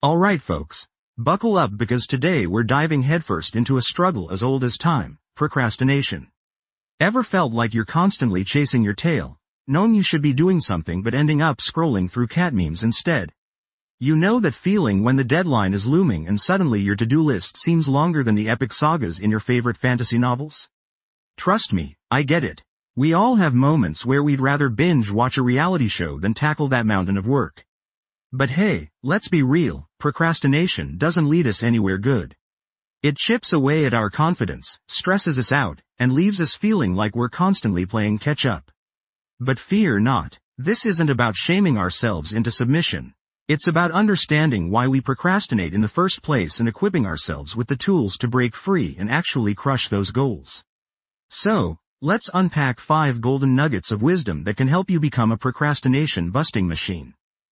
Alright folks, buckle up because today we're diving headfirst into a struggle as old as time, procrastination. Ever felt like you're constantly chasing your tail, knowing you should be doing something but ending up scrolling through cat memes instead? You know that feeling when the deadline is looming and suddenly your to-do list seems longer than the epic sagas in your favorite fantasy novels? Trust me, I get it. We all have moments where we'd rather binge watch a reality show than tackle that mountain of work. But hey, let's be real, procrastination doesn't lead us anywhere good. It chips away at our confidence, stresses us out, and leaves us feeling like we're constantly playing catch-up. But fear not, this isn't about shaming ourselves into submission. It's about understanding why we procrastinate in the first place and equipping ourselves with the tools to break free and actually crush those goals. So, let's unpack 5 golden nuggets of wisdom that can help you become a procrastination-busting machine.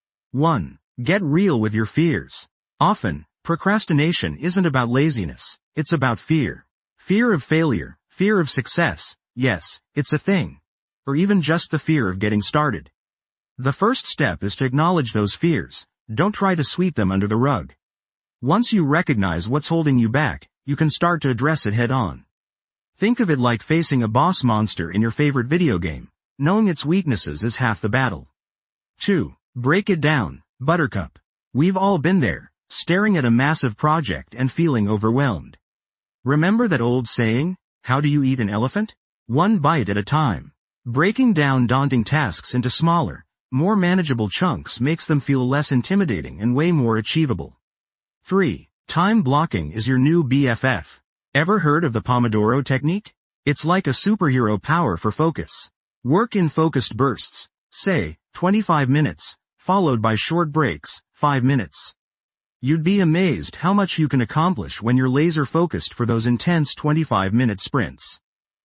1. Get real with your fears. Often, procrastination isn't about laziness, it's about fear. Fear of failure, fear of success, yes, it's a thing. Or even just the fear of getting started. The first step is to acknowledge those fears, don't try to sweep them under the rug. Once you recognize what's holding you back, you can start to address it head on. Think of it like facing a boss monster in your favorite video game. Knowing its weaknesses is half the battle. 2. Break it down, Buttercup. We've all been there, staring at a massive project and feeling overwhelmed. Remember that old saying, how do you eat an elephant? One bite at a time. Breaking down daunting tasks into smaller, more manageable chunks makes them feel less intimidating and way more achievable. 3. Time blocking is your new BFF. Ever heard of the Pomodoro technique? It's like a superhero power for focus. Work in focused bursts, say, 25 minutes, followed by short breaks, 5 minutes. You'd be amazed how much you can accomplish when you're laser focused for those intense 25-minute sprints.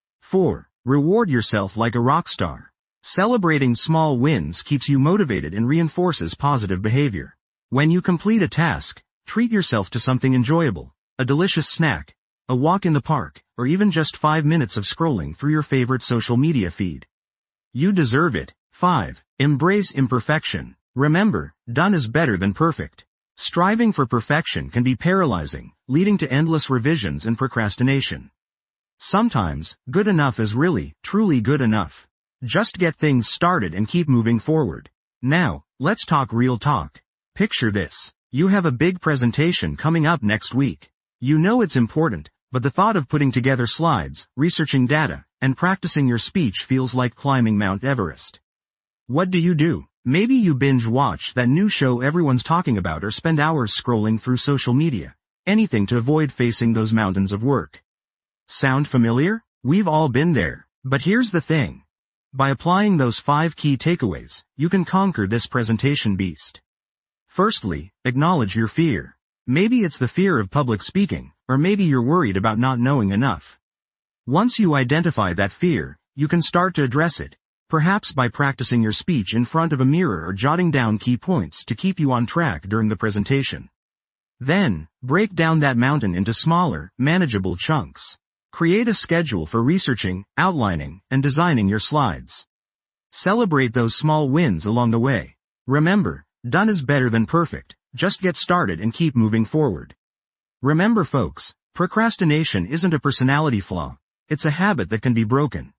4. Reward yourself like a rock star. Celebrating small wins keeps you motivated and reinforces positive behavior. When you complete a task, treat yourself to something enjoyable, a delicious snack, a walk in the park, or even just 5 minutes of scrolling through your favorite social media feed. You deserve it. 5. Embrace imperfection. Remember, done is better than perfect. Striving for perfection can be paralyzing, leading to endless revisions and procrastination. Sometimes, good enough is really, truly good enough. Just get things started and keep moving forward. Now, let's talk real talk. Picture this. You have a big presentation coming up next week. You know it's important, but the thought of putting together slides, researching data, and practicing your speech feels like climbing Mount Everest. What do? Maybe you binge watch that new show everyone's talking about or spend hours scrolling through social media. Anything to avoid facing those mountains of work. Sound familiar? We've all been there. But here's the thing. By applying those 5 key takeaways, you can conquer this presentation beast. Firstly, acknowledge your fear. Maybe it's the fear of public speaking, or maybe you're worried about not knowing enough. Once you identify that fear, you can start to address it, perhaps by practicing your speech in front of a mirror or jotting down key points to keep you on track during the presentation. Then, break down that mountain into smaller, manageable chunks. Create a schedule for researching, outlining, and designing your slides. Celebrate those small wins along the way. Remember, done is better than perfect, just get started and keep moving forward. Remember folks, procrastination isn't a personality flaw, it's a habit that can be broken.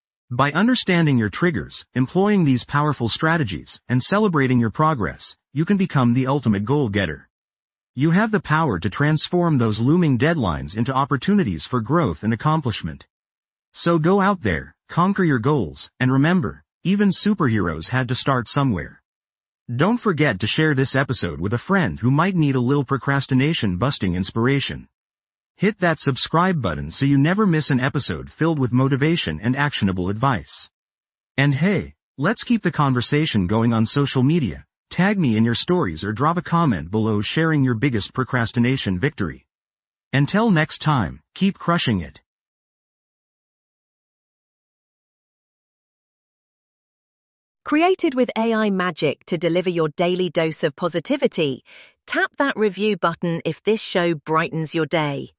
By understanding your triggers, employing these powerful strategies, and celebrating your progress, you can become the ultimate goal-getter. You have the power to transform those looming deadlines into opportunities for growth and accomplishment. So go out there, conquer your goals, and remember, even superheroes had to start somewhere. Don't forget to share this episode with a friend who might need a little procrastination-busting inspiration. Hit that subscribe button so you never miss an episode filled with motivation and actionable advice. And hey, let's keep the conversation going on social media. Tag me in your stories or drop a comment below sharing your biggest procrastination victory. Until next time, keep crushing it. Created with AI magic to deliver your daily dose of positivity, tap that review button if this show brightens your day.